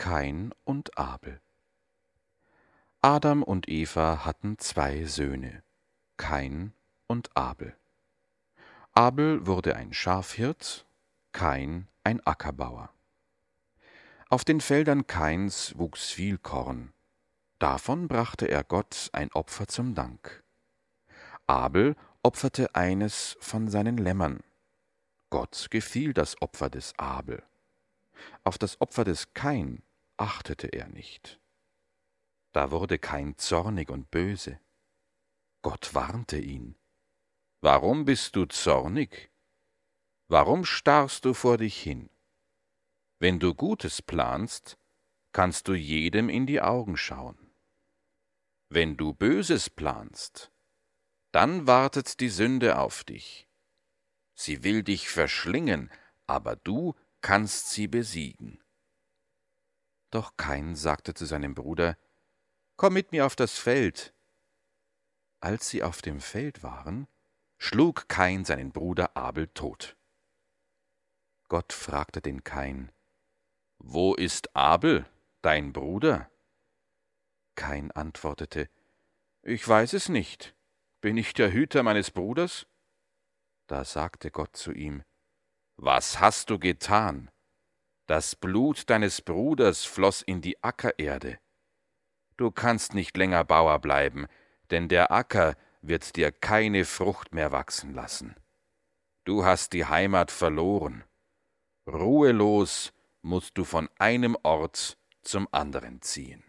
Kain und Abel. Adam und Eva hatten 2 Söhne, Kain und Abel. Abel wurde ein Schafhirt, Kain ein Ackerbauer. Auf den Feldern Kains wuchs viel Korn. Davon brachte er Gott ein Opfer zum Dank. Abel opferte eines von seinen Lämmern. Gott gefiel das Opfer des Abel. Auf das Opfer des Kain achtete er nicht. Da wurde Kain zornig und böse. Gott warnte ihn. »Warum bist du zornig? Warum starrst du vor dich hin? Wenn du Gutes planst, kannst du jedem in die Augen schauen. Wenn du Böses planst, dann wartet die Sünde auf dich. Sie will dich verschlingen, aber du kannst sie besiegen.« Doch Kain sagte zu seinem Bruder: »Komm mit mir auf das Feld.« Als sie auf dem Feld waren, schlug Kain seinen Bruder Abel tot. Gott fragte den Kain: »Wo ist Abel, dein Bruder?« Kain antwortete: »Ich weiß es nicht. Bin ich der Hüter meines Bruders?« Da sagte Gott zu ihm: »Was hast du getan? Das Blut deines Bruders floss in die Ackererde. Du kannst nicht länger Bauer bleiben, denn der Acker wird dir keine Frucht mehr wachsen lassen. Du hast die Heimat verloren. Ruhelos musst du von einem Ort zum anderen ziehen.«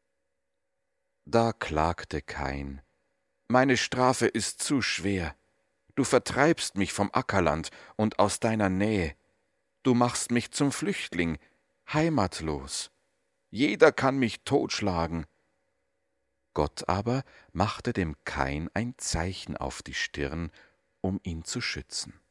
Da klagte Kain: »Meine Strafe ist zu schwer. Du vertreibst mich vom Ackerland und aus deiner Nähe. Du machst mich zum Flüchtling, heimatlos. Jeder kann mich totschlagen.« Gott aber machte dem Kain ein Zeichen auf die Stirn, um ihn zu schützen.